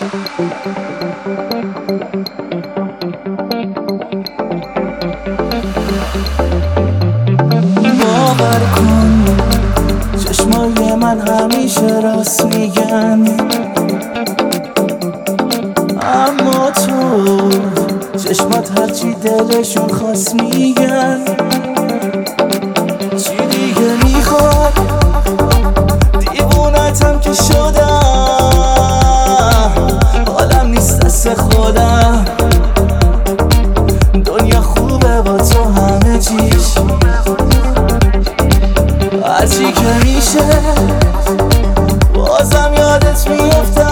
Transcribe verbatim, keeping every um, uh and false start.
باور کن چشمای من همیشه راست میگن، اما تو چشمات هرچی دلشون خواست میگن. چی دیگه میخواد؟ دیوونتم که شدم، حالم نیست دست خودم. دنیا خوبه با تو همه چیش، هرچی که میشه بازم یادت میافتم.